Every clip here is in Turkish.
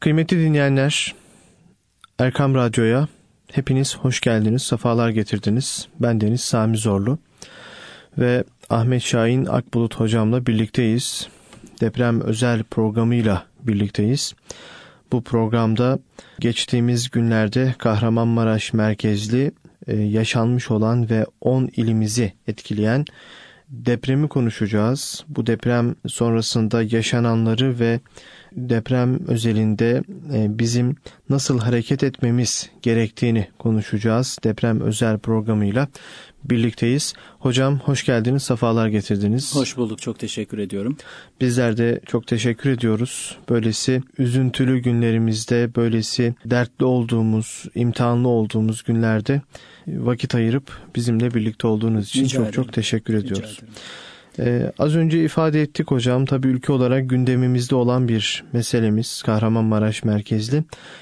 Kıymetli dinleyenler, Erkam Radyo'ya hepiniz hoş geldiniz, sefalar getirdiniz. Ben Deniz Sami Zorlu ve Ahmet Şahin Akbulut hocamla birlikteyiz. Deprem özel programıyla birlikteyiz. Bu programda geçtiğimiz günlerde Kahramanmaraş merkezli yaşanmış olan ve 10 ilimizi etkileyen depremi konuşacağız. Bu deprem sonrasında yaşananları ve deprem özelinde bizim nasıl hareket etmemiz gerektiğini konuşacağız. Deprem özel programıyla birlikteyiz. Hocam hoş geldiniz, sefalar getirdiniz. Hoş bulduk, çok teşekkür ediyorum. Bizler de çok teşekkür ediyoruz. Böylesi üzüntülü günlerimizde, böylesi dertli olduğumuz, imtihanlı olduğumuz günlerde vakit ayırıp bizimle birlikte olduğunuz için çok teşekkür ediyoruz. Az önce ifade ettik hocam, tabii ülke olarak gündemimizde olan bir meselemiz Kahramanmaraş merkezli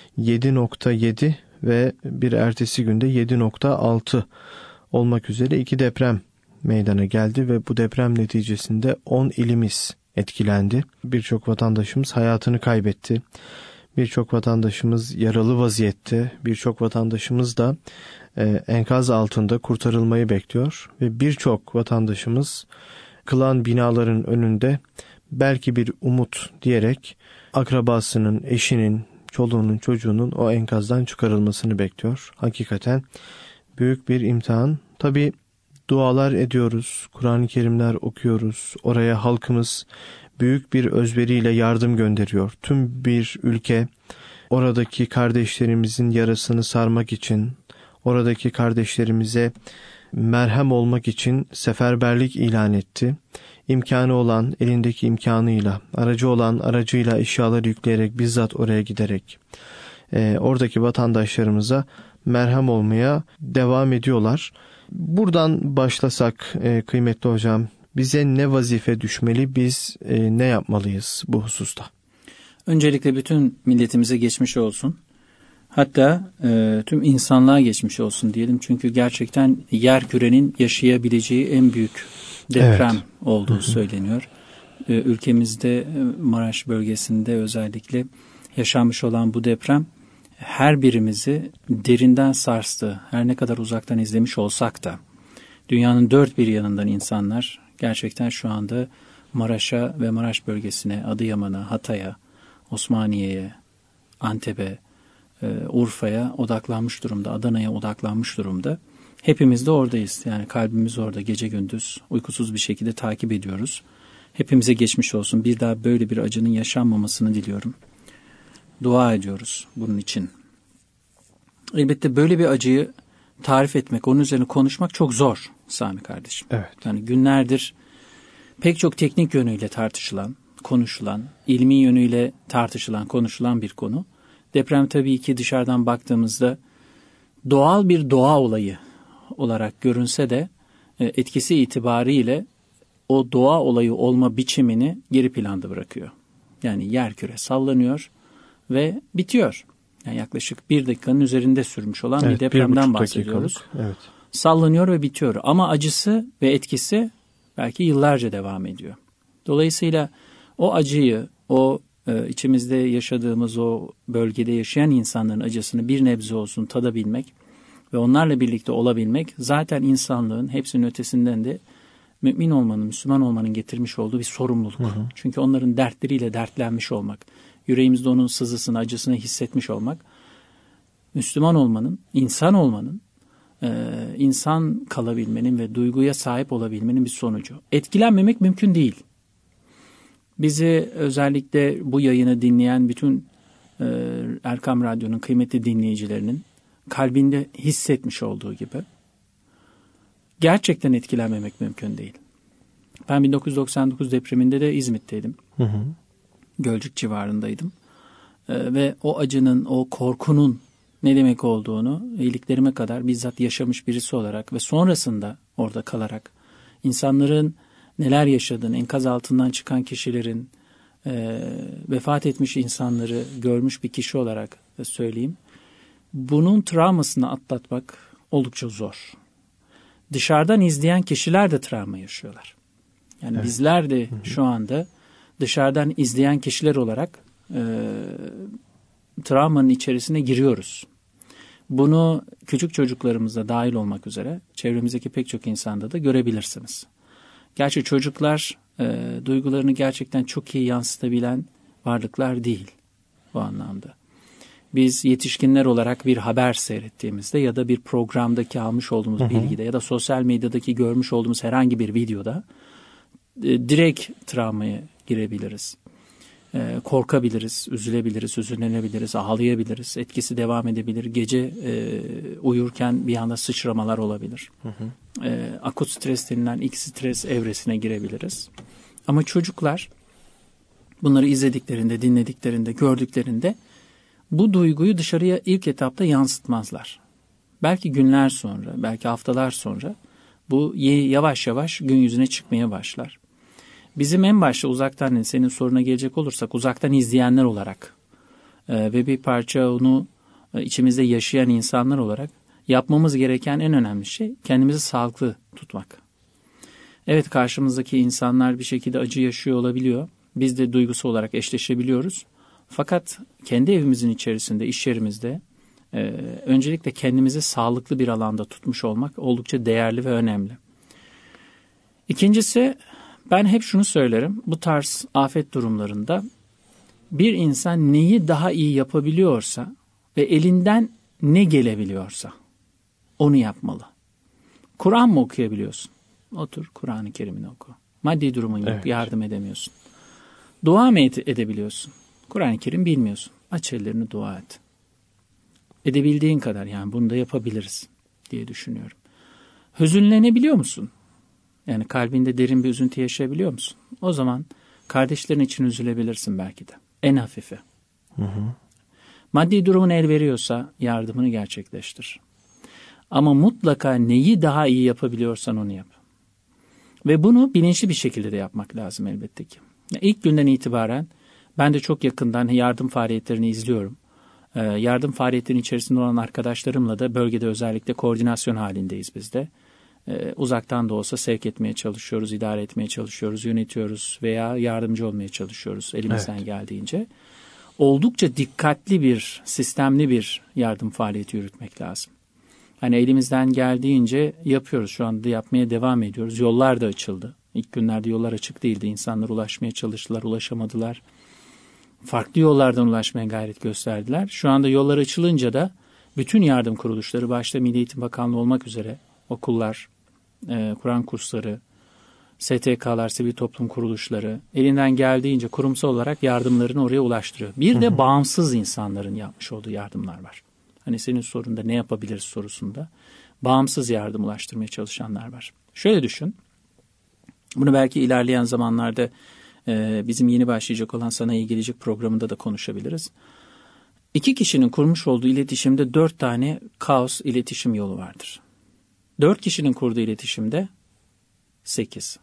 7.7 ve bir ertesi günde 7.6 olmak üzere 2 deprem meydana geldi ve bu deprem neticesinde 10 ilimiz etkilendi. Birçok vatandaşımız hayatını kaybetti. Birçok vatandaşımız yaralı vaziyette, birçok vatandaşımız da enkaz altında kurtarılmayı bekliyor ve birçok vatandaşımız yıkılan binaların önünde belki bir umut diyerek akrabasının, eşinin, çoluğunun, çocuğunun o enkazdan çıkarılmasını bekliyor. Hakikaten büyük bir imtihan. Tabii dualar ediyoruz, Kur'an-ı Kerimler okuyoruz. Oraya halkımız büyük bir özveriyle yardım gönderiyor. Tüm bir ülke oradaki kardeşlerimizin yarasını sarmak için, oradaki kardeşlerimize merhem olmak için seferberlik ilan etti. İmkanı olan elindeki imkanıyla, aracı olan aracıyla eşyaları yükleyerek bizzat oraya giderek oradaki vatandaşlarımıza merhem olmaya devam ediyorlar. Buradan başlasak kıymetli hocam, bize ne vazife düşmeli, biz ne yapmalıyız bu hususta? Öncelikle bütün milletimize geçmiş olsun. Hatta tüm insanlığa geçmiş olsun diyelim. Çünkü gerçekten yerkürenin yaşayabileceği en büyük deprem olduğu söyleniyor. Ülkemizde Maraş bölgesinde özellikle yaşanmış olan bu deprem her birimizi derinden sarstı. Her ne kadar uzaktan izlemiş olsak da dünyanın dört bir yanından insanlar gerçekten şu anda Maraş'a ve Maraş bölgesine, Adıyaman'a, Hatay'a, Osmaniye'ye, Antep'e, Urfa'ya odaklanmış durumda, Adana'ya odaklanmış durumda. Hepimiz de oradayız. Yani kalbimiz orada, gece gündüz uykusuz bir şekilde takip ediyoruz. Hepimize geçmiş olsun. Bir daha böyle bir acının yaşanmamasını diliyorum. Dua ediyoruz bunun için. Elbette böyle bir acıyı tarif etmek, onun üzerine konuşmak çok zor Sami kardeşim. Evet. Yani günlerdir pek çok teknik yönüyle tartışılan, konuşulan, ilmi yönüyle tartışılan, konuşulan bir konu. Deprem tabii ki dışarıdan baktığımızda doğal bir doğa olayı olarak görünse de etkisi itibariyle o doğa olayı olma biçimini geri planda bırakıyor. Yani yerküre sallanıyor ve bitiyor. Yani yaklaşık 1 dakikanın üzerinde sürmüş olan bir depremden bahsediyoruz. Evet. Sallanıyor ve bitiyor ama acısı ve etkisi belki yıllarca devam ediyor. Dolayısıyla o acıyı, o içimizde yaşadığımız o bölgede yaşayan insanların acısını bir nebze olsun tadabilmek ve onlarla birlikte olabilmek zaten insanlığın hepsinin ötesinden de mümin olmanın, Müslüman olmanın getirmiş olduğu bir sorumluluk. Çünkü onların dertleriyle dertlenmiş olmak, yüreğimizde onun sızısını, acısını hissetmiş olmak, Müslüman olmanın, insan kalabilmenin ve duyguya sahip olabilmenin bir sonucu. Etkilenmemek mümkün değil. Bizi özellikle bu yayını dinleyen bütün Erkam Radyo'nun kıymetli dinleyicilerinin kalbinde hissetmiş olduğu gibi gerçekten etkilenmemek mümkün değil. Ben 1999 depreminde de İzmit'teydim. Gölcük civarındaydım. Ve o acının, o korkunun ne demek olduğunu iliklerime kadar bizzat yaşamış birisi olarak ve sonrasında orada kalarak insanların neler yaşadığını, enkaz altından çıkan kişilerin, vefat etmiş insanları görmüş bir kişi olarak söyleyeyim. Bunun travmasını atlatmak oldukça zor. Dışarıdan izleyen kişiler de travma yaşıyorlar. Yani bizler de şu anda dışarıdan izleyen kişiler olarak travmanın içerisine giriyoruz. Bunu küçük çocuklarımızda dahil olmak üzere çevremizdeki pek çok insanda da görebilirsiniz. Gerçi çocuklar duygularını gerçekten çok iyi yansıtabilen varlıklar değil bu anlamda. Biz yetişkinler olarak bir haber seyrettiğimizde ya da bir programdaki almış olduğumuz bilgide ya da sosyal medyadaki görmüş olduğumuz herhangi bir videoda direkt travmaya girebiliriz. Korkabiliriz, üzülebiliriz, hüzünlenebiliriz, ağlayabiliriz, etkisi devam edebilir. Gece uyurken bir anda sıçramalar olabilir. Akut stres denilen ilk stres evresine girebiliriz. Ama çocuklar bunları izlediklerinde, dinlediklerinde, gördüklerinde bu duyguyu dışarıya ilk etapta yansıtmazlar. Belki günler sonra, belki haftalar sonra bu yavaş yavaş gün yüzüne çıkmaya başlar. Bizim en başta uzaktan, senin soruna gelecek olursak, uzaktan izleyenler olarak ve bir parça onu içimizde yaşayan insanlar olarak yapmamız gereken en önemli şey kendimizi sağlıklı tutmak. Evet, karşımızdaki insanlar bir şekilde acı yaşıyor olabiliyor. Biz de duygusu olarak eşleşebiliyoruz. Fakat kendi evimizin içerisinde, iş yerimizde öncelikle kendimizi sağlıklı bir alanda tutmuş olmak oldukça değerli ve önemli. İkincisi, ben hep şunu söylerim. Bu tarz afet durumlarında bir insan neyi daha iyi yapabiliyorsa ve elinden ne gelebiliyorsa onu yapmalı. Kur'an mı okuyabiliyorsun? Otur Kur'an-ı Kerim'ini oku. Maddi durumun yok, evet, yardım edemiyorsun. Dua mı edebiliyorsun? Kur'an-ı Kerim bilmiyorsun. Aç ellerini, dua et. Edebildiğin kadar, yani bunu da yapabiliriz diye düşünüyorum. Hüzünlenebiliyor musun? Yani kalbinde derin bir üzüntü yaşayabiliyor musun? O zaman kardeşlerin için üzülebilirsin belki de. En hafifi. Maddi durumun el veriyorsa yardımını gerçekleştir. Ama mutlaka neyi daha iyi yapabiliyorsan onu yap. Ve bunu bilinçli bir şekilde de yapmak lazım elbette ki. İlk günden itibaren ben de çok yakından yardım faaliyetlerini izliyorum. Yardım faaliyetlerinin içerisinde olan arkadaşlarımla da bölgede özellikle koordinasyon halindeyiz biz de. Uzaktan da olsa sevk etmeye çalışıyoruz, idare etmeye çalışıyoruz, yönetiyoruz veya yardımcı olmaya çalışıyoruz elimizden geldiğince. Oldukça dikkatli bir, sistemli bir yardım faaliyeti yürütmek lazım. Hani elimizden geldiğince yapıyoruz, şu anda yapmaya devam ediyoruz. Yollar da açıldı. İlk günlerde yollar açık değildi. İnsanlar ulaşmaya çalıştılar, ulaşamadılar. Farklı yollardan ulaşmaya gayret gösterdiler. Şu anda yollar açılınca da bütün yardım kuruluşları, başta Milli Eğitim Bakanlığı olmak üzere okullar, Kur'an kursları, STK'lar, sivil toplum kuruluşları elinden geldiğince kurumsal olarak yardımlarını oraya ulaştırıyor. Bir de bağımsız insanların yapmış olduğu yardımlar var. Hani senin sorunda ne yapabiliriz sorusunda bağımsız yardım ulaştırmaya çalışanlar var. Şöyle düşün, bunu belki ilerleyen zamanlarda bizim yeni başlayacak olan Sana İyi Gelecek programında da konuşabiliriz. 2 kişinin kurmuş olduğu iletişimde 4 tane kaos iletişim yolu vardır. 4 kişinin kurduğu iletişimde 8.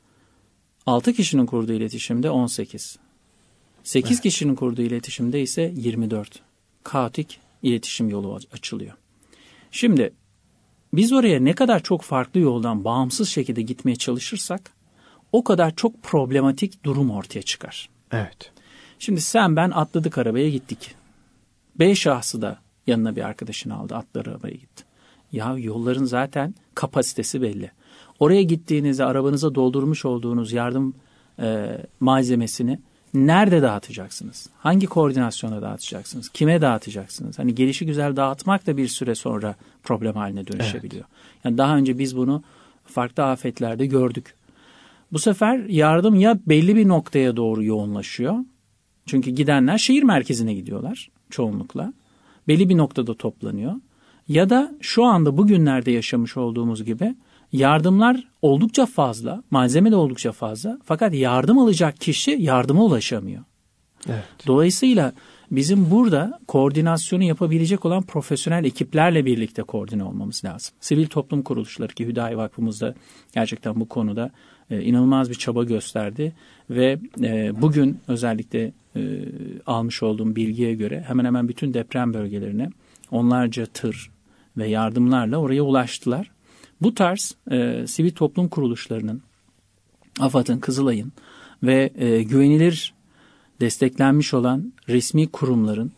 6 kişinin kurduğu iletişimde 18. 8 kişinin kurduğu iletişimde ise 24. Kaotik iletişim yolu açılıyor. Şimdi biz oraya ne kadar çok farklı yoldan bağımsız şekilde gitmeye çalışırsak o kadar çok problematik durum ortaya çıkar. Evet. Şimdi sen ben atladık, arabaya gittik. B şahsı da yanına bir arkadaşını aldı, atladı, arabaya gitti. Ya yolların zaten kapasitesi belli. Oraya gittiğinizde arabanıza doldurmuş olduğunuz yardım malzemesini nerede dağıtacaksınız? Hangi koordinasyona dağıtacaksınız? Kime dağıtacaksınız? Hani gelişigüzel dağıtmak da bir süre sonra problem haline dönüşebiliyor. Evet. Yani daha önce biz bunu farklı afetlerde gördük. Bu sefer yardım ya belli bir noktaya doğru yoğunlaşıyor. Çünkü gidenler şehir merkezine gidiyorlar çoğunlukla. Belli bir noktada toplanıyor. Ya da şu anda bugünlerde yaşamış olduğumuz gibi yardımlar oldukça fazla, malzeme de oldukça fazla. Fakat yardım alacak kişi yardıma ulaşamıyor. Evet. Dolayısıyla bizim burada koordinasyonu yapabilecek olan profesyonel ekiplerle birlikte koordine olmamız lazım. Sivil toplum kuruluşları ki Hüdayi Vakfımız da gerçekten bu konuda inanılmaz bir çaba gösterdi. Ve bugün özellikle almış olduğum bilgiye göre hemen hemen bütün deprem bölgelerine onlarca tır ve yardımlarla oraya ulaştılar. Bu tarz sivil toplum kuruluşlarının, AFAD'ın, Kızılay'ın ve güvenilir desteklenmiş olan resmi kurumların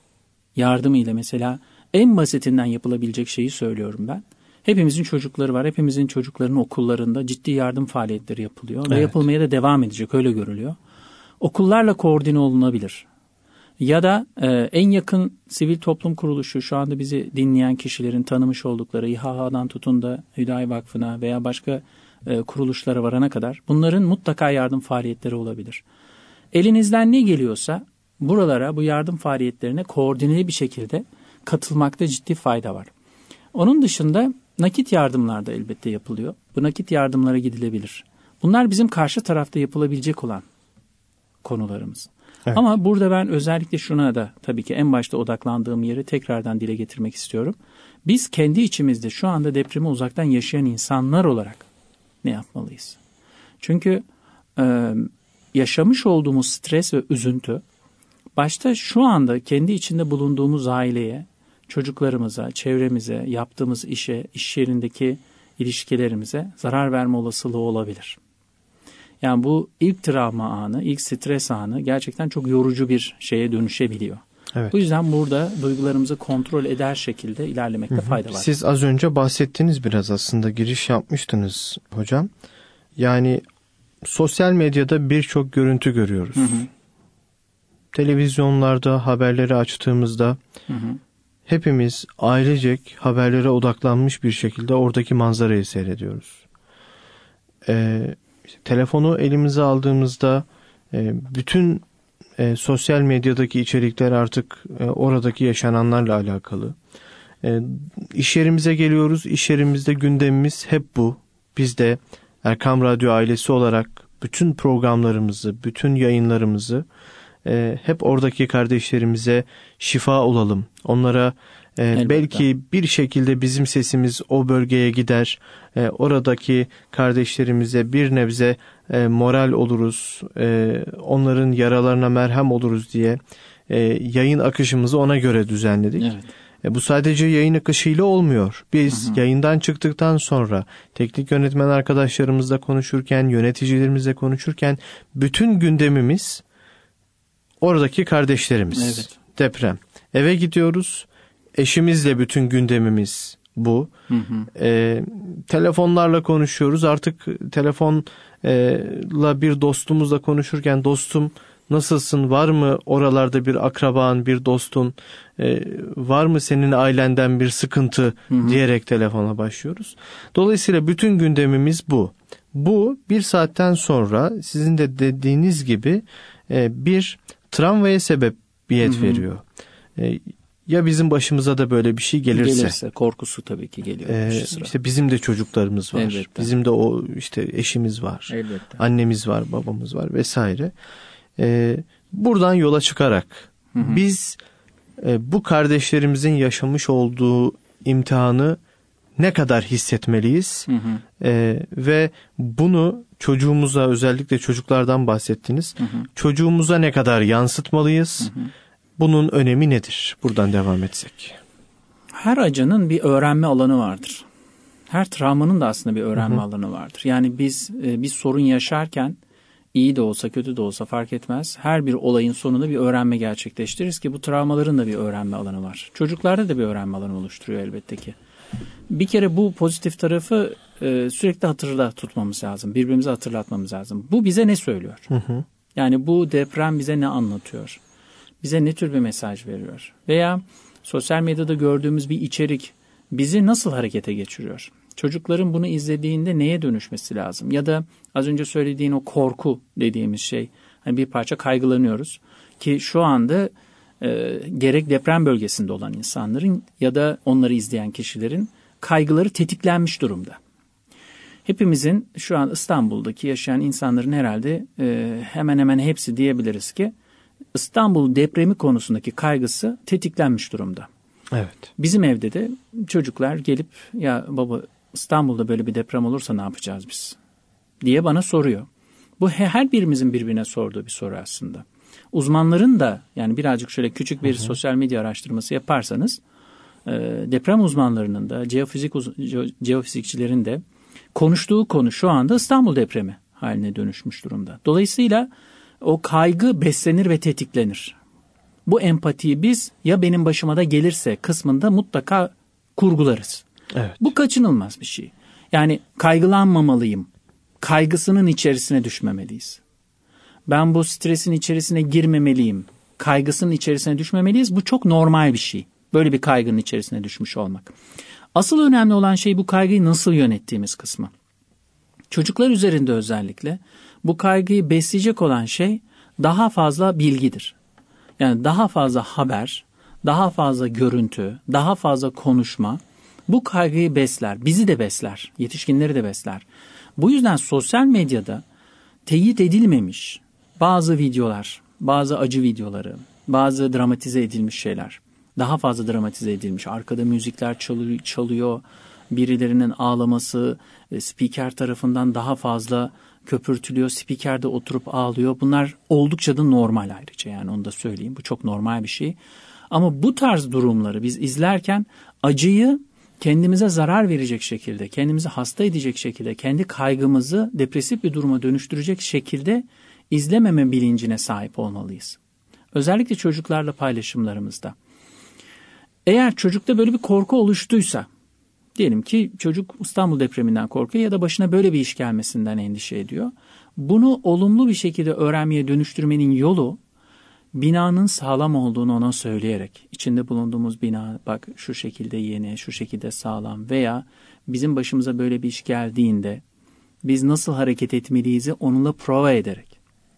yardımıyla mesela en basitinden yapılabilecek şeyi söylüyorum ben. Hepimizin çocukları var. Hepimizin çocuklarının okullarında ciddi yardım faaliyetleri yapılıyor. Evet. Ve yapılmaya da devam edecek, öyle görülüyor. Okullarla koordine olunabilir. Ya da en yakın sivil toplum kuruluşu, şu anda bizi dinleyen kişilerin tanımış oldukları İHH'dan tutun da Hüdayi Vakfı'na veya başka kuruluşlara varana kadar bunların mutlaka yardım faaliyetleri olabilir. Elinizden ne geliyorsa buralara, bu yardım faaliyetlerine koordineli bir şekilde katılmakta ciddi fayda var. Onun dışında nakit yardımlar da elbette yapılıyor. Bu nakit yardımlara gidilebilir. Bunlar bizim karşı tarafta yapılabilecek olan konularımız. Evet. Ama burada ben özellikle şuna da tabii ki en başta odaklandığım yeri tekrardan dile getirmek istiyorum. Biz kendi içimizde şu anda depremi uzaktan yaşayan insanlar olarak ne yapmalıyız? Çünkü yaşamış olduğumuz stres ve üzüntü başta şu anda kendi içinde bulunduğumuz aileye, çocuklarımıza, çevremize, yaptığımız işe, iş yerindeki ilişkilerimize zarar verme olasılığı olabilir. Yani bu ilk travma anı, ilk stres anı gerçekten çok yorucu bir şeye dönüşebiliyor. Evet. Bu yüzden burada duygularımızı kontrol eder şekilde ilerlemekte fayda var. Siz az önce bahsettiniz, biraz aslında giriş yapmıştınız hocam. Yani sosyal medyada birçok görüntü görüyoruz. Televizyonlarda haberleri açtığımızda hepimiz ailecek haberlere odaklanmış bir şekilde oradaki manzarayı seyrediyoruz. Telefonu elimize aldığımızda bütün sosyal medyadaki içerikler artık oradaki yaşananlarla alakalı. İş yerimize geliyoruz. İş yerimizde gündemimiz hep bu. Biz de Erkam Radyo ailesi olarak bütün programlarımızı, bütün yayınlarımızı hep oradaki kardeşlerimize şifa olalım. Onlara belki bir şekilde bizim sesimiz o bölgeye gider. Oradaki kardeşlerimize bir nebze moral oluruz. Onların yaralarına merhem oluruz diye yayın akışımızı ona göre düzenledik. Evet. Bu sadece yayın akışıyla olmuyor. Biz yayından çıktıktan sonra teknik yönetmen arkadaşlarımızla konuşurken, yöneticilerimizle konuşurken bütün gündemimiz oradaki kardeşlerimiz. Evet. Deprem. Eve gidiyoruz. Eşimizle bütün gündemimiz bu. Telefonlarla konuşuyoruz. Artık telefonla bir dostumuzla konuşurken, dostum nasılsın? Var mı oralarda bir akraban, bir dostun? Var mı senin ailenden bir sıkıntı diyerek telefona başlıyoruz. Dolayısıyla bütün gündemimiz bu. Bu bir saatten sonra sizin de dediğiniz gibi bir travmaya sebebiyet veriyor. Ya bizim başımıza da böyle bir şey gelirse korkusu tabii ki geliyor. İşte bizim de çocuklarımız var. Elbette. Bizim de o işte eşimiz var. Elbette. Annemiz var, babamız var vesaire. Buradan yola çıkarak biz bu kardeşlerimizin yaşamış olduğu imtihanı ne kadar hissetmeliyiz? Ve bunu çocuğumuza, özellikle çocuklardan bahsettiniz. Çocuğumuza ne kadar yansıtmalıyız? Bunun önemi nedir? Buradan devam etsek. Her acının bir öğrenme alanı vardır. Her travmanın da aslında bir öğrenme alanı vardır. Yani biz bir sorun yaşarken iyi de olsa kötü de olsa fark etmez. Her bir olayın sonunda bir öğrenme gerçekleştiririz ki bu travmaların da bir öğrenme alanı var. Çocuklarda da bir öğrenme alanı oluşturuyor elbette ki. Bir kere bu pozitif tarafı sürekli hatırda tutmamız lazım. Birbirimize hatırlatmamız lazım. Bu bize ne söylüyor? Yani bu deprem bize ne anlatıyor? Bize ne tür bir mesaj veriyor? Veya sosyal medyada gördüğümüz bir içerik bizi nasıl harekete geçiriyor? Çocukların bunu izlediğinde neye dönüşmesi lazım? Ya da az önce söylediğin o korku dediğimiz şey. Hani bir parça kaygılanıyoruz ki şu anda gerek deprem bölgesinde olan insanların ya da onları izleyen kişilerin kaygıları tetiklenmiş durumda. Hepimizin şu an İstanbul'daki yaşayan insanların herhalde hemen hemen hepsi diyebiliriz ki İstanbul depremi konusundaki kaygısı tetiklenmiş durumda. Evet. Bizim evde de çocuklar gelip ya baba İstanbul'da böyle bir deprem olursa ne yapacağız biz diye bana soruyor. Bu her birimizin birbirine sorduğu bir soru aslında. Uzmanların da yani birazcık şöyle küçük bir sosyal medya araştırması yaparsanız deprem uzmanlarının da jeofizikçilerin de konuştuğu konu şu anda İstanbul depremi haline dönüşmüş durumda. Dolayısıyla o kaygı beslenir ve tetiklenir. bu empatiyi biz ya benim başıma da gelirse kısmında mutlaka kurgularız. Evet. Bu kaçınılmaz bir şey. Yani kaygılanmamalıyım. Kaygısının içerisine düşmemeliyiz. Ben bu stresin içerisine girmemeliyim. Kaygısının içerisine düşmemeliyiz. Bu çok normal bir şey. Böyle bir kaygının içerisine düşmüş olmak. Asıl önemli olan şey bu kaygıyı nasıl yönettiğimiz kısmı. Çocuklar üzerinde özellikle bu kaygıyı besleyecek olan şey daha fazla bilgidir. Yani daha fazla haber, daha fazla görüntü, daha fazla konuşma bu kaygıyı besler. Bizi de besler, yetişkinleri de besler. Bu yüzden sosyal medyada teyit edilmemiş bazı videolar, bazı acı videoları, bazı dramatize edilmiş şeyler, daha fazla dramatize edilmiş, arkada müzikler çalıyor, birilerinin ağlaması spiker tarafından daha fazla köpürtülüyor, spiker de oturup ağlıyor. Bunlar oldukça da normal ayrıca, yani onu da söyleyeyim, bu çok normal bir şey. Ama bu tarz durumları biz izlerken acıyı kendimize zarar verecek şekilde, kendimizi hasta edecek şekilde, kendi kaygımızı depresif bir duruma dönüştürecek şekilde izlememe bilincine sahip olmalıyız. Özellikle çocuklarla paylaşımlarımızda. Eğer çocukta böyle bir korku oluştuysa, diyelim ki çocuk İstanbul depreminden korkuyor ya da başına böyle bir iş gelmesinden endişe ediyor. Bunu olumlu bir şekilde öğrenmeye dönüştürmenin yolu, binanın sağlam olduğunu ona söyleyerek, içinde bulunduğumuz bina bak şu şekilde yeni, şu şekilde sağlam veya bizim başımıza böyle bir iş geldiğinde biz nasıl hareket etmeliyiz onunla prova ederek.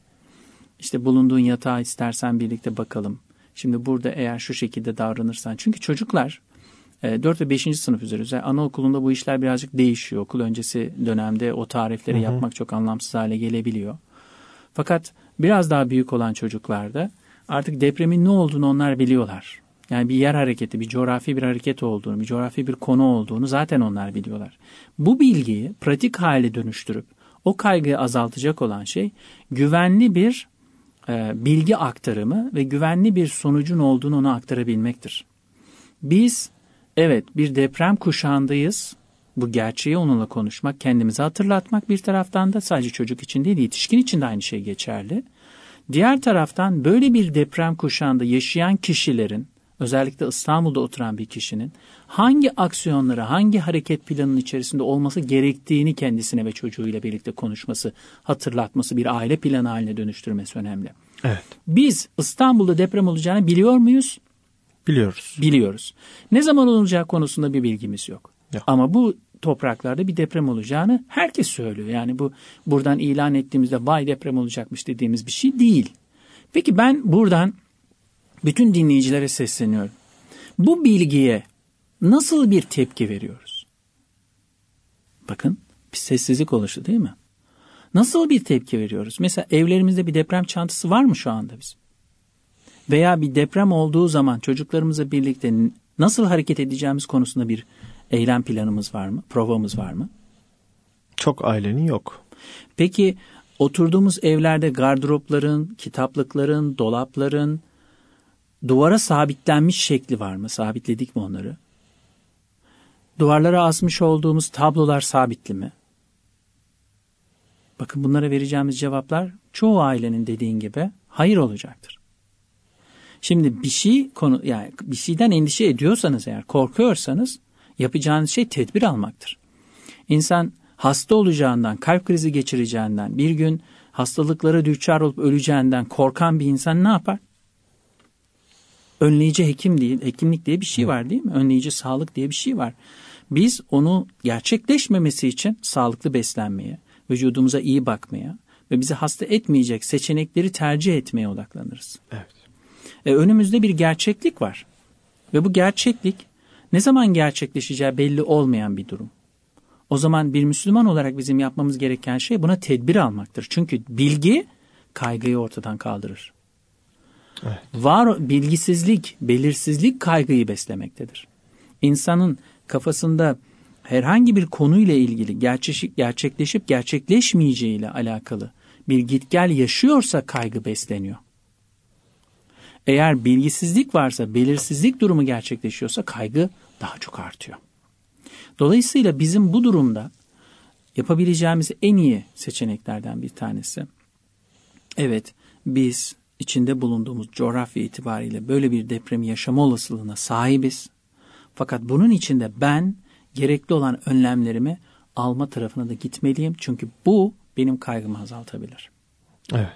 İşte bulunduğun yatağa istersen birlikte bakalım. Şimdi burada eğer şu şekilde davranırsan. Çünkü çocuklar 4 ve 5. sınıf üzeri. Anaokulunda bu işler birazcık değişiyor. Okul öncesi dönemde o tarifleri yapmak çok anlamsız hale gelebiliyor. Fakat biraz daha büyük olan çocuklarda artık depremin ne olduğunu onlar biliyorlar. Yani bir yer hareketi, bir coğrafi bir hareket olduğunu, bir coğrafi bir konu olduğunu zaten onlar biliyorlar. Bu bilgiyi pratik hale dönüştürüp o kaygıyı azaltacak olan şey güvenli bir bilgi aktarımı ve güvenli bir sonucun olduğunu ona aktarabilmektir. Biz evet bir deprem kuşağındayız. Bu gerçeği onunla konuşmak, kendimize hatırlatmak bir taraftan da sadece çocuk için değil, yetişkin için de aynı şey geçerli. Diğer taraftan böyle bir deprem kuşağında yaşayan kişilerin, özellikle İstanbul'da oturan bir kişinin hangi aksiyonları, hangi hareket planının içerisinde olması gerektiğini kendisine ve çocuğuyla birlikte konuşması, hatırlatması, bir aile planı haline dönüştürmesi önemli. Evet. Biz İstanbul'da deprem olacağını biliyor muyuz? Biliyoruz. Biliyoruz. Ne zaman olacağı konusunda bir bilgimiz yok. Ama bu topraklarda bir deprem olacağını herkes söylüyor. Yani bu buradan ilan ettiğimizde vay deprem olacakmış dediğimiz bir şey değil. Peki ben buradan bütün dinleyicilere sesleniyorum. Bu bilgiye nasıl bir tepki veriyoruz? Bakın bir sessizlik oluştu değil mi? Nasıl bir tepki veriyoruz? Mesela evlerimizde bir deprem çantası var mı şu anda bizim? Veya bir deprem olduğu zaman çocuklarımızla birlikte nasıl hareket edeceğimiz konusunda bir eylem planımız var mı? Provamız var mı? Çok ailenin yok. Peki oturduğumuz evlerde gardıropların, kitaplıkların, dolapların duvara sabitlenmiş şekli var mı? Sabitledik mi onları? Duvarlara asmış olduğumuz tablolar sabitli mi? Bakın bunlara vereceğimiz cevaplar çoğu ailenin dediğin gibi hayır olacaktır. Şimdi bir şeyden endişe ediyorsanız eğer, korkuyorsanız yapacağınız şey tedbir almaktır. İnsan hasta olacağından, kalp krizi geçireceğinden, bir gün hastalıklara düçar olup öleceğinden korkan bir insan ne yapar? Önleyici hekimlik diye bir şey var değil mi? Önleyici sağlık diye bir şey var. Biz onu gerçekleşmemesi için sağlıklı beslenmeye, vücudumuza iyi bakmaya ve bizi hasta etmeyecek seçenekleri tercih etmeye odaklanırız. Evet. Önümüzde bir gerçeklik var. Ve bu gerçeklik ne zaman gerçekleşeceği belli olmayan bir durum. O zaman bir Müslüman olarak bizim yapmamız gereken şey buna tedbir almaktır. Çünkü bilgi kaygıyı ortadan kaldırır. Evet. Bilgisizlik, belirsizlik kaygıyı beslemektedir. İnsanın kafasında herhangi bir konuyla ilgili gerçekleşip gerçekleşmeyeceğiyle alakalı bir gitgel yaşıyorsa kaygı besleniyor. Eğer bilgisizlik varsa, belirsizlik durumu gerçekleşiyorsa kaygı daha çok artıyor. Dolayısıyla bizim bu durumda yapabileceğimiz en iyi seçeneklerden bir tanesi. Evet, biz içinde bulunduğumuz coğrafya itibariyle böyle bir depremi yaşama olasılığına sahibiz. Fakat bunun içinde ben gerekli olan önlemlerimi alma tarafına da gitmeliyim. Çünkü bu benim kaygımı azaltabilir. Evet.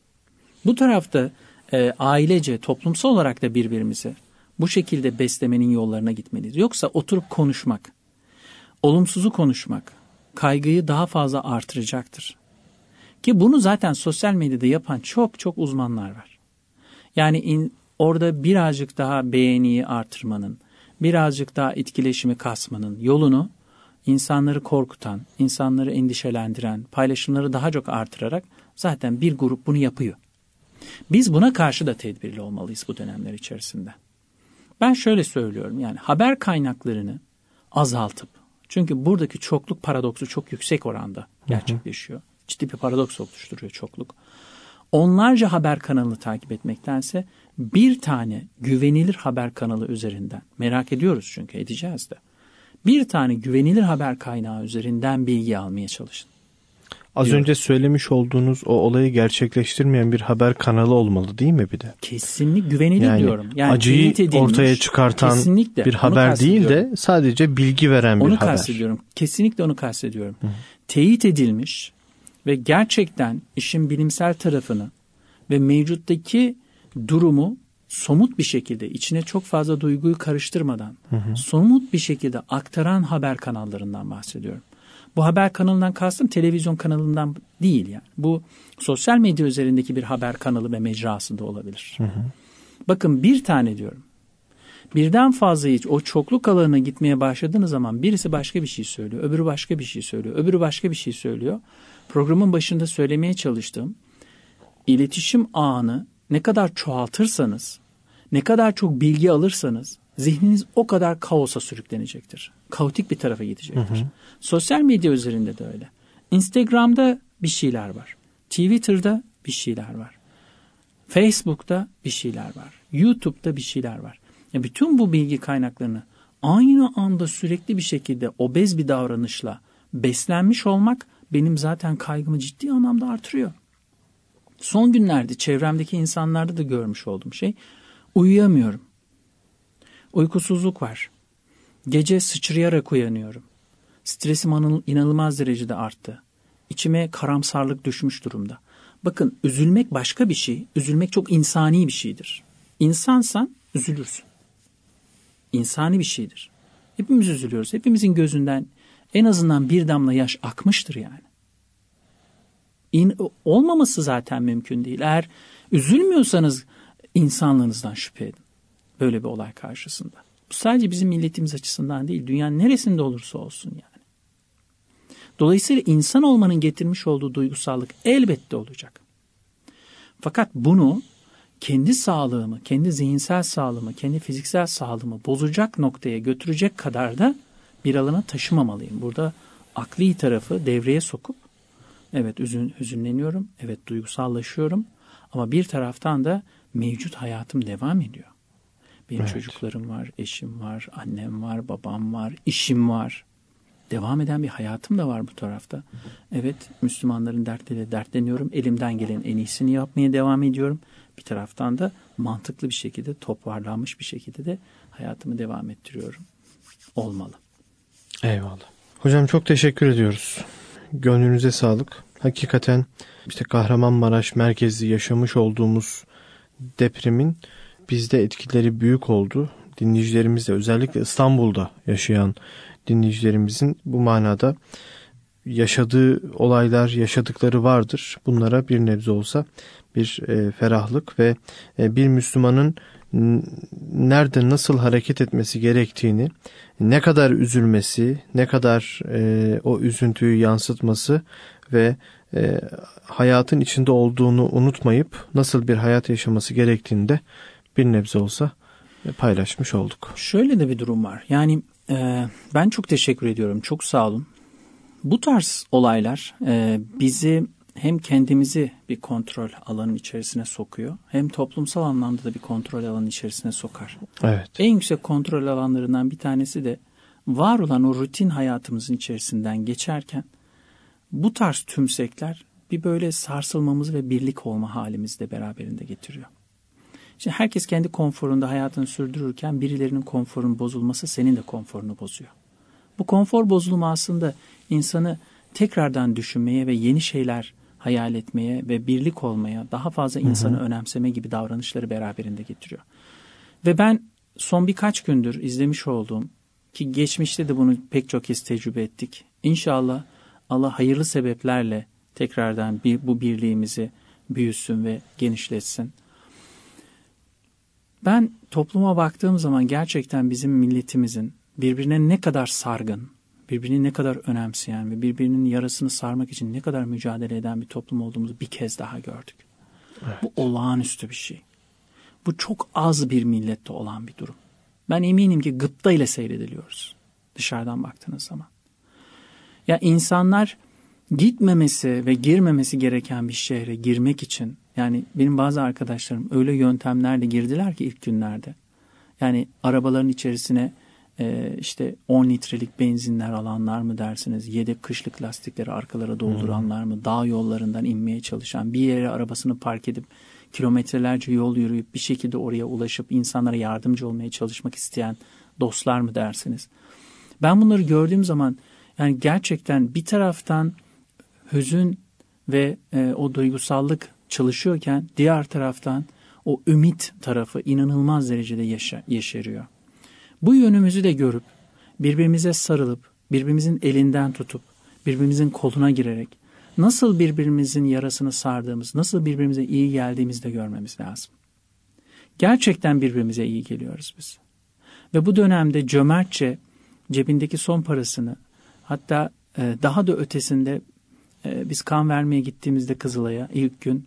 Bu tarafta ailece, toplumsal olarak da birbirimizi bu şekilde beslemenin yollarına gitmeliyiz. Yoksa oturup konuşmak, olumsuzu konuşmak kaygıyı daha fazla artıracaktır. Ki bunu zaten sosyal medyada yapan çok çok uzmanlar var. Yani orada birazcık daha beğeniyi artırmanın, birazcık daha etkileşimi kasmanın yolunu insanları korkutan, insanları endişelendiren, paylaşımları daha çok artırarak zaten bir grup bunu yapıyor. Biz buna karşı da tedbirli olmalıyız bu dönemler içerisinde. Ben şöyle söylüyorum, yani haber kaynaklarını azaltıp, çünkü buradaki çokluk paradoksu çok yüksek oranda gerçekleşiyor. Ciddi bir paradoks oluşturuyor çokluk. Onlarca haber kanalını takip etmektense bir tane güvenilir haber kanalı üzerinden, merak ediyoruz çünkü edeceğiz de, bir tane güvenilir haber kaynağı üzerinden bilgi almaya çalışın. Az önce söylemiş olduğunuz o olayı gerçekleştirmeyen bir haber kanalı olmalı değil mi bir de? Kesinlikle güvenilir diyorum. Yani acıyı ortaya çıkartan bir haber değil de sadece bilgi veren bir haber. Onu kastediyorum. Kesinlikle onu kastediyorum. Teyit edilmiş ve gerçekten işin bilimsel tarafını ve mevcuttaki durumu somut bir şekilde, içine çok fazla duyguyu karıştırmadan somut bir şekilde aktaran haber kanallarından bahsediyorum. Bu haber kanalından kastım televizyon kanalından değil yani. Bu sosyal medya üzerindeki bir haber kanalı ve mecrası da olabilir. Bakın bir tane diyorum. Birden fazla hiç o çokluk alanına gitmeye başladığınız zaman birisi başka bir şey söylüyor, öbürü başka bir şey söylüyor, öbürü başka bir şey söylüyor. Programın başında söylemeye çalıştığım iletişim ağını ne kadar çoğaltırsanız, ne kadar çok bilgi alırsanız zihniniz o kadar kaosa sürüklenecektir. Kaotik bir tarafa gidecektir. Sosyal medya üzerinde de öyle. Instagram'da bir şeyler var. Twitter'da bir şeyler var. Facebook'ta bir şeyler var. YouTube'da bir şeyler var. Ya bütün bu bilgi kaynaklarını aynı anda sürekli bir şekilde obez bir davranışla beslenmiş olmak benim zaten kaygımı ciddi anlamda artırıyor. Son günlerde çevremdeki insanlarda da görmüş olduğum şey, uyuyamıyorum. Uykusuzluk var. Gece sıçrayarak uyanıyorum. Stresim inanılmaz derecede arttı. İçime karamsarlık düşmüş durumda. Bakın, üzülmek başka bir şey. Üzülmek çok insani bir şeydir. İnsansan üzülürsün. İnsani bir şeydir. Hepimiz üzülüyoruz. Hepimizin gözünden en azından bir damla yaş akmıştır yani. Olmaması zaten mümkün değil. Eğer üzülmüyorsanız insanlığınızdan şüphe edin. Böyle bir olay karşısında. Bu sadece bizim milletimiz açısından değil, dünyanın neresinde olursa olsun yani. Dolayısıyla insan olmanın getirmiş olduğu duygusallık elbette olacak. Fakat bunu kendi sağlığımı, kendi zihinsel sağlığımı, kendi fiziksel sağlığımı bozacak noktaya götürecek kadar da bir alana taşımamalıyım. Burada akli tarafı devreye sokup, evet hüzünleniyorum, evet duygusallaşıyorum ama bir taraftan da mevcut hayatım devam ediyor. Benim çocuklarım var, eşim var, annem var, babam var, işim var. Devam eden bir hayatım da var bu tarafta. Evet, Müslümanların dertleriyle dertleniyorum. Elimden gelen en iyisini yapmaya devam ediyorum. Bir taraftan da mantıklı bir şekilde, toparlanmış bir şekilde de hayatımı devam ettiriyorum. Olmalı. Eyvallah. Hocam çok teşekkür ediyoruz. Gönlünüze sağlık. Hakikaten işte Kahramanmaraş merkezli yaşamış olduğumuz depremin bizde etkileri büyük oldu. Dinleyicilerimiz de, özellikle İstanbul'da yaşayan dinleyicilerimizin bu manada yaşadığı olaylar, yaşadıkları vardır. Bunlara bir nebze olsa bir ferahlık ve bir Müslümanın nerede nasıl hareket etmesi gerektiğini, ne kadar üzülmesi, ne kadar o üzüntüyü yansıtması ve hayatın içinde olduğunu unutmayıp nasıl bir hayat yaşaması gerektiğini de bir nebze olsa paylaşmış olduk. Şöyle de bir durum var. Yani ben çok teşekkür ediyorum. Çok sağ olun. Bu tarz olaylar bizi hem kendimizi bir kontrol alanının içerisine sokuyor, hem toplumsal anlamda da bir kontrol alanının içerisine sokar. Evet. En yüksek kontrol alanlarından bir tanesi de var olan o rutin hayatımızın içerisinden geçerken bu tarz tümsekler bir böyle sarsılmamız ve birlik olma halimizi de beraberinde getiriyor. Şimdi herkes kendi konforunda hayatını sürdürürken birilerinin konforunun bozulması senin de konforunu bozuyor. Bu konfor bozulumu aslında insanı tekrardan düşünmeye ve yeni şeyler hayal etmeye ve birlik olmaya, daha fazla insanı önemseme gibi davranışları beraberinde getiriyor. Ve ben son birkaç gündür izlemiş olduğum, ki geçmişte de bunu pek çok kez tecrübe ettik. İnşallah Allah hayırlı sebeplerle tekrardan bu birliğimizi büyüsün ve genişletsin. Ben topluma baktığım zaman gerçekten bizim milletimizin birbirine ne kadar sargın, birbirini ne kadar önemseyen ve birbirinin yarasını sarmak için ne kadar mücadele eden bir toplum olduğumuzu bir kez daha gördük. Evet. Bu olağanüstü bir şey. Bu çok az bir millette olan bir durum. Ben eminim ki gıpta ile seyrediliyoruz dışarıdan baktığınız zaman. Ya insanlar gitmemesi ve girmemesi gereken bir şehre girmek için, yani benim bazı arkadaşlarım öyle yöntemlerle girdiler ki ilk günlerde. Yani arabaların içerisine işte 10 litrelik benzinler alanlar mı dersiniz, yedek kışlık lastikleri arkalara dolduranlar mı, dağ yollarından inmeye çalışan, bir yere arabasını park edip kilometrelerce yol yürüyüp bir şekilde oraya ulaşıp insanlara yardımcı olmaya çalışmak isteyen dostlar mı dersiniz? Ben bunları gördüğüm zaman yani gerçekten bir taraftan hüzün ve o duygusallık çalışıyorken diğer taraftan o ümit tarafı inanılmaz derecede yeşeriyor. Bu yönümüzü de görüp birbirimize sarılıp birbirimizin elinden tutup birbirimizin koluna girerek nasıl birbirimizin yarasını sardığımız, nasıl birbirimize iyi geldiğimizi de görmemiz lazım. Gerçekten birbirimize iyi geliyoruz biz. Ve bu dönemde cömertçe cebindeki son parasını, hatta daha da ötesinde biz kan vermeye gittiğimizde Kızılay'a ilk gün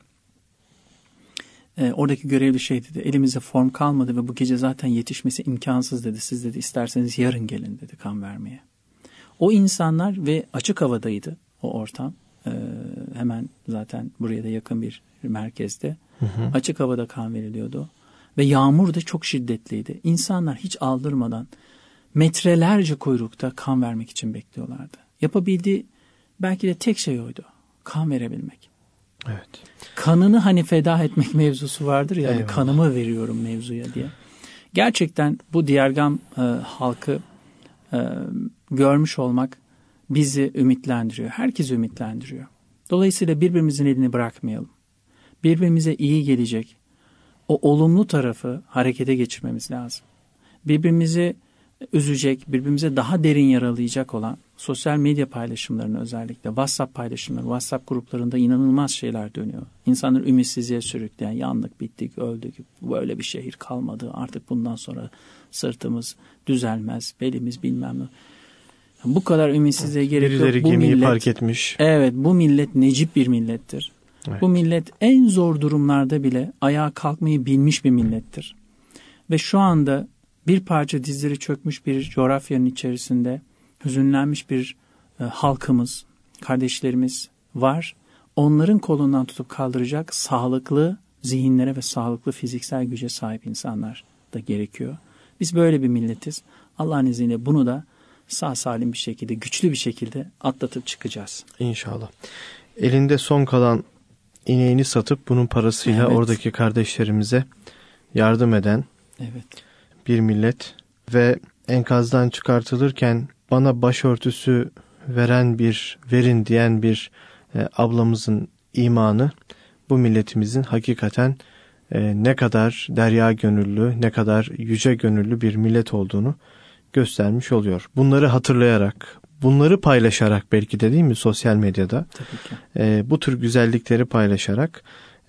oradaki görevli şey dedi, elimizde form kalmadı ve bu gece zaten yetişmesi imkansız dedi. Siz dedi isterseniz yarın gelin dedi kan vermeye. O insanlar ve açık havadaydı o ortam. Hemen zaten buraya da yakın bir merkezde. Açık havada kan veriliyordu. Ve yağmur da çok şiddetliydi. İnsanlar hiç aldırmadan metrelerce kuyrukta kan vermek için bekliyorlardı. Yapabildiği belki de tek şey oydu. Kan verebilmek. Evet. Kanını hani feda etmek mevzusu vardır ya. Yani kanımı veriyorum mevzuya diye. Gerçekten bu Diyargam halkı görmüş olmak bizi ümitlendiriyor. Herkesi ümitlendiriyor. Dolayısıyla birbirimizin elini bırakmayalım. Birbirimize iyi gelecek o olumlu tarafı harekete geçirmemiz lazım. Birbirimizi üzecek, birbirimize daha derin yaralayacak olan sosyal medya paylaşımlarını, özellikle WhatsApp paylaşımları, WhatsApp gruplarında inanılmaz şeyler dönüyor. İnsanları ümitsizliğe sürükleyen, yandık, bittik, öldük, böyle bir şehir kalmadı, artık bundan sonra sırtımız düzelmez, belimiz bilmem ne. Bu kadar ümitsizliğe gerek yok. Birileri gemiyi fark etmiş. Evet, bu millet necip bir millettir. Evet. Bu millet en zor durumlarda bile ayağa kalkmayı bilmiş bir millettir. Ve şu anda bir parça dizleri çökmüş bir coğrafyanın içerisinde hüzünlenmiş bir halkımız, kardeşlerimiz var. Onların kolundan tutup kaldıracak sağlıklı zihinlere ve sağlıklı fiziksel güce sahip insanlar da gerekiyor. Biz böyle bir milletiz. Allah'ın izniyle bunu da sağ salim bir şekilde, güçlü bir şekilde atlatıp çıkacağız. İnşallah. Elinde son kalan ineğini satıp bunun parasıyla oradaki kardeşlerimize yardım eden bir millet ve enkazdan çıkartılırken bana başörtüsü verin diyen bir ablamızın imanı bu milletimizin hakikaten ne kadar derya gönüllü, ne kadar yüce gönüllü bir millet olduğunu göstermiş oluyor. Bunları hatırlayarak, bunları paylaşarak belki de değil mi sosyal medyada bu tür güzellikleri paylaşarak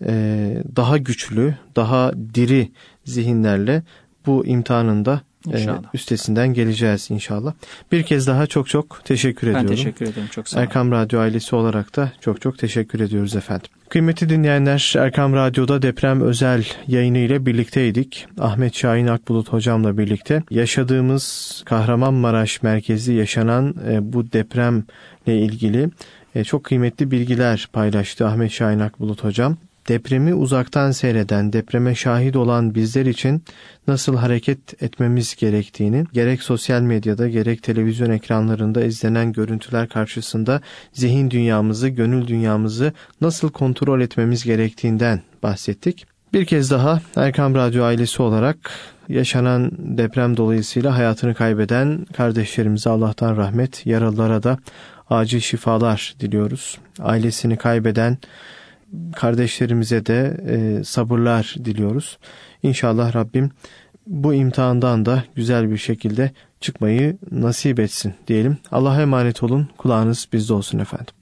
daha güçlü, daha diri zihinlerle bu imtihanında üstesinden geleceğiz inşallah. Bir kez daha çok teşekkür ediyorum. Ben teşekkür ederim. Çok sağ olun. Erkam Radyo ailesi olarak da çok teşekkür ediyoruz efendim. Kıymetli dinleyenler, Erkam Radyo'da deprem özel yayını ile birlikteydik. Ahmet Şahin Akbulut hocamla birlikte yaşadığımız Kahramanmaraş merkezli yaşanan bu depremle ilgili çok kıymetli bilgiler paylaştı Ahmet Şahin Akbulut hocam. depremi uzaktan seyreden, depreme şahit olan bizler için nasıl hareket etmemiz gerektiğini, gerek sosyal medyada gerek televizyon ekranlarında izlenen görüntüler karşısında zihin dünyamızı, gönül dünyamızı nasıl kontrol etmemiz gerektiğinden bahsettik. Bir kez daha Erkam Radyo ailesi olarak yaşanan deprem dolayısıyla hayatını kaybeden kardeşlerimize Allah'tan rahmet, yaralılara da acil şifalar diliyoruz. Ailesini kaybeden kardeşlerimize de sabırlar diliyoruz. İnşallah Rabbim bu imtihandan da güzel bir şekilde çıkmayı nasip etsin diyelim. Allah'a emanet olun. Kulağınız bizde olsun efendim.